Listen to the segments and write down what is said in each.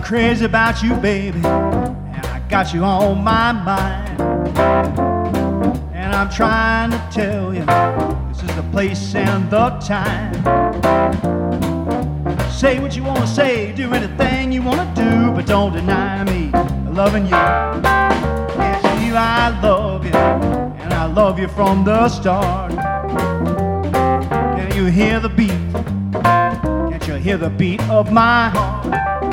crazy about you, baby, and I got you on my mind. And I'm trying to tell you, this is the place and the time. Say what you want to say, do anything you want to do, but don't deny me loving you. Yes, you, I love you, and I love you from the start. Can you hear the beat? Can't you hear the beat of my heart?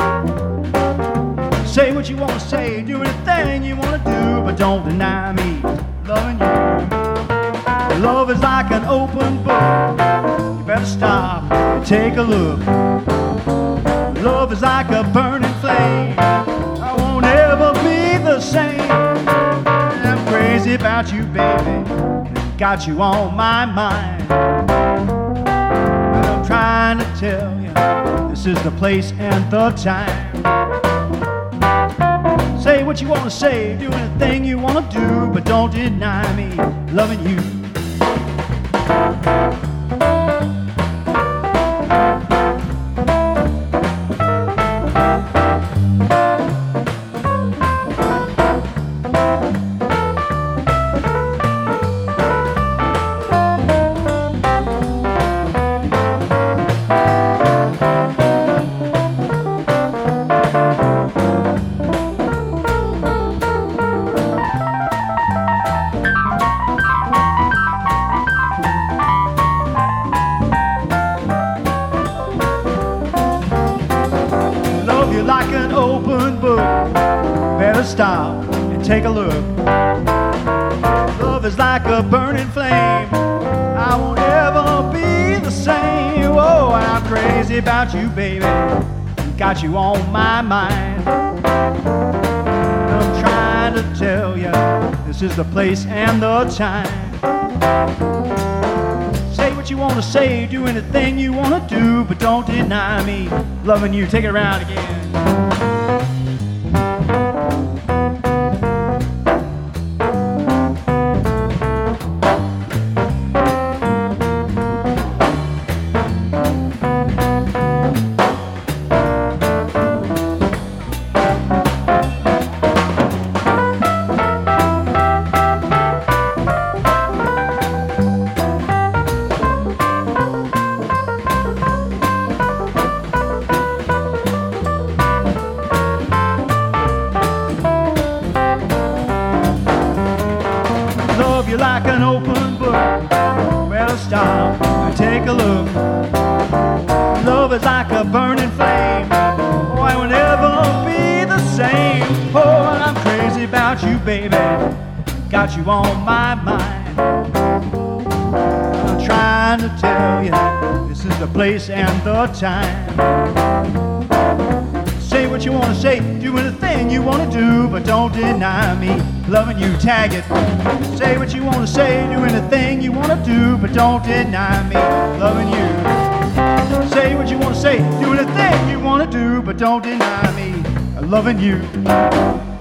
Say what you want to say, do anything you want to do, but don't deny me loving you. Love is like an open book. You better stop and take a look. Love is like a burning flame. I won't ever be the same. And I'm crazy about you, baby. Got you on my mind. And I'm trying to tell you, this is the place and the time. Say what you want to say, do anything you want to do, but don't deny me loving you. Like an open book, better stop and take a look. Love is like a burning flame. I won't ever be the same. Oh, I'm crazy about you, baby. Got you on my mind. I'm trying to tell you, this is the place and the time. Say what you want to say, do anything you want to do, but don't deny me loving you. Take it around again. You're like an open book, better stop and take a look. Love is like a burning flame. Oh, I will never be the same. Oh, and I'm crazy about you, baby. Got you on my mind. I'm trying to tell you, this is the place and the time. Say what you want to say, do anything you want to do, but don't deny me loving you. Tag it. Say what you want to say, do anything you want to do, but don't deny me loving you. Say what you want to say, do anything you want to do, but don't deny me loving you.